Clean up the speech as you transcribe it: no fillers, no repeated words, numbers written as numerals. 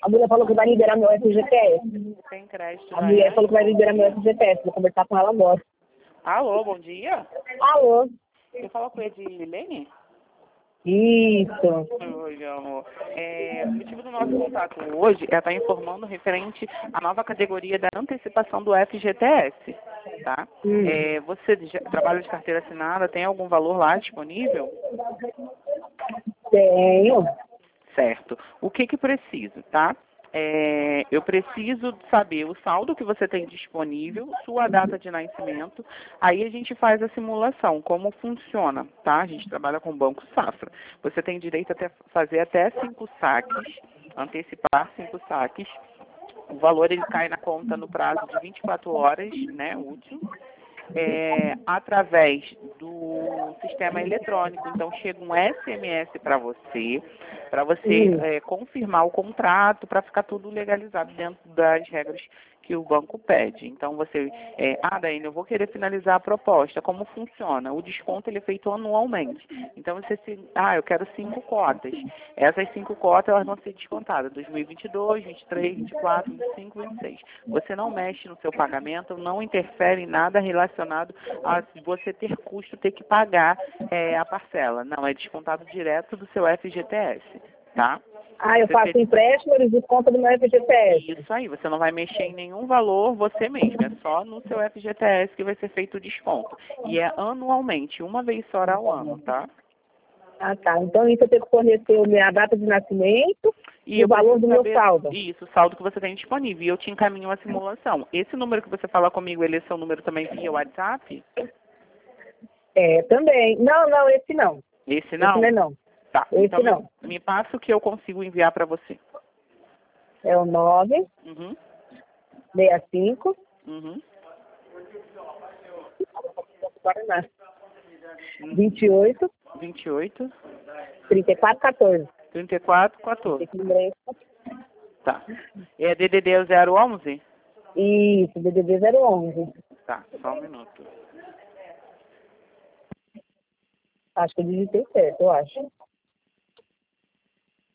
mulher falou que vai liberar meu FGTS. Tem crédito, A né? mulher falou que vai liberar meu FGTS. Vou conversar com ela agora. Alô, bom dia. Alô? Eu falo com a Edilene? Isso. Oi, meu amor. O motivo do nosso contato hoje é estar informando referente à nova categoria da antecipação do FGTS, tá? Você trabalha de carteira assinada, tem algum valor lá disponível? Tenho. Certo. O que preciso, tá? Eu preciso saber o saldo que você tem disponível, sua data de nascimento, aí a gente faz a simulação, como funciona, tá? A gente trabalha com o Banco Safra. Você tem direito a fazer até 5 saques, antecipar 5 saques. O valor ele cai na conta no prazo de 24 horas, né, útil. Através do sistema eletrônico. Então, chega um SMS para você confirmar o contrato, para ficar tudo legalizado dentro das regras que o banco pede. Então, você, Daiane, eu vou querer finalizar a proposta. Como funciona? O desconto ele é feito anualmente. Então, eu quero 5 cotas. Essas 5 cotas elas vão ser descontadas 2022, 23, 24, 25, 26. Você não mexe no seu pagamento, não interfere em nada relacionado a você ter custo, ter que pagar a parcela. Não, é descontado direto do seu FGTS, tá? Eu faço empréstimo, eles descontam do meu FGTS. Isso aí, você não vai mexer em nenhum valor você mesmo, é só no seu FGTS que vai ser feito o desconto. E é anualmente, uma vez só ao ano, tá? Tá. Então isso eu tenho que fornecer a data de nascimento e o valor do meu saldo. Isso, o saldo que você tem disponível. E eu te encaminho uma simulação. Esse número que você fala comigo, ele é seu número também via WhatsApp? Também. Não, esse não. Esse não? Esse não. Tá, Esse então não. me passa o que eu consigo enviar para você. É o 9, Uhum. 65, Uhum. 28, 28, 34, 14. 34, 14. Tá. É DDD 011? Isso, DDD 011. Tá, só um minuto. Acho que eu digitei certo, eu acho.